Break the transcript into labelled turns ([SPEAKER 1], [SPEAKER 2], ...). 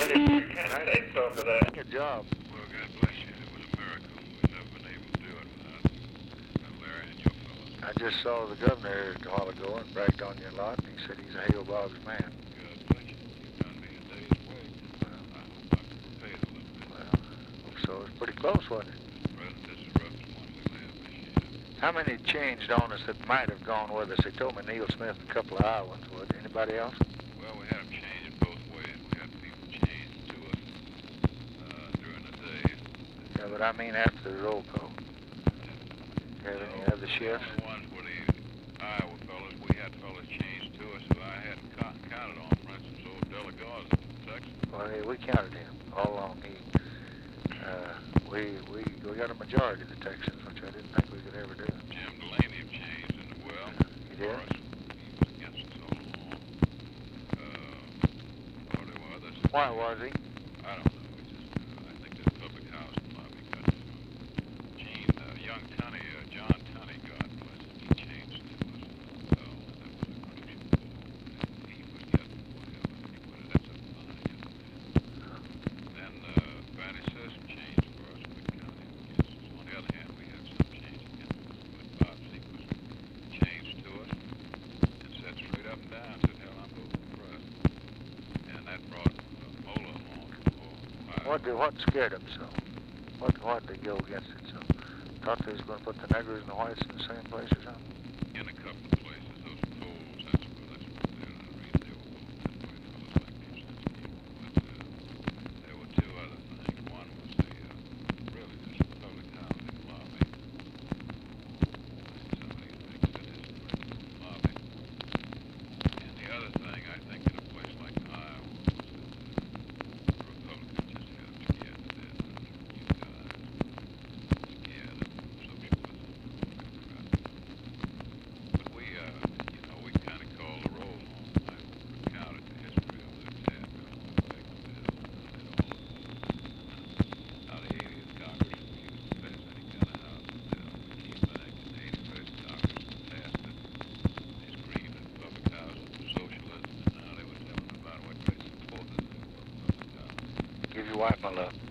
[SPEAKER 1] I think so for that. Good job.
[SPEAKER 2] Well, God bless you. It was a miracle. We've never been able to do it without Larry and your fellows.
[SPEAKER 1] I just saw the governor a while ago and bragged on you a lot, and he said he's a Hale Bob's man.
[SPEAKER 2] God bless you. You've done me a day's work. Well, I hope I can repay it a little bit.
[SPEAKER 1] Well, so it's pretty close, wasn't it?
[SPEAKER 2] This is the roughest one we've had this year.
[SPEAKER 1] How many changed on us that might have gone with us? They told me Neil Smith and a couple of Iowans would. Anybody else?
[SPEAKER 2] Well, we had them changing both ways. We had people change to us during the day.
[SPEAKER 1] Yeah, but I mean after the roll call. You have any other shifts?
[SPEAKER 2] The ones with the Iowa fellas, we had fellas change to us who I hadn't counted on. For instance, old Delagause in Texas.
[SPEAKER 1] Well, yeah, we counted him all along. We got a majority of the Texans, which I didn't think we could ever do.
[SPEAKER 2] Jim Delaney have changed in the well.
[SPEAKER 1] He did?
[SPEAKER 2] He was against us all along. Well, there were others.
[SPEAKER 1] Why was he?
[SPEAKER 2] I don't know. I think this public housing lobby got Gene, young Tunney, John Tunney, God bless him, he changed to us. So that was a crucial vote. He would get whatever he would. That's a fine. Then Fanny Sisson changed for us. We counted against us. On the other hand, we had some change against us. But Bob Sequist changed to us and said straight up and down, said, hell, I'm voting for president. And that brought Mola along.
[SPEAKER 1] What scared him so? What did they go against it so? Thought they was going to put the niggers and the whites in the same place or something?
[SPEAKER 2] In a couple of places, those polls, that's what the reason they were voting that way. Fellas like me, sense people. But there were two other things. One was really this public housing lobby. Somebody thinks that is a lobby. And the other thing, I think, in a place like Iowa, was that the Republicans just had them scared to death. You guys scared of socialism. But we kind of called the roll on it. I recounted the history of the Tad Bill, the Baker Bill, and all of how the 80th Congress refused to pass any kind of housing bill. We came back in the 81st Congress and passed it. They screamed that public housing was socialism, and now they were telling about what great supporters they were of public housing.
[SPEAKER 1] Give your wife my love.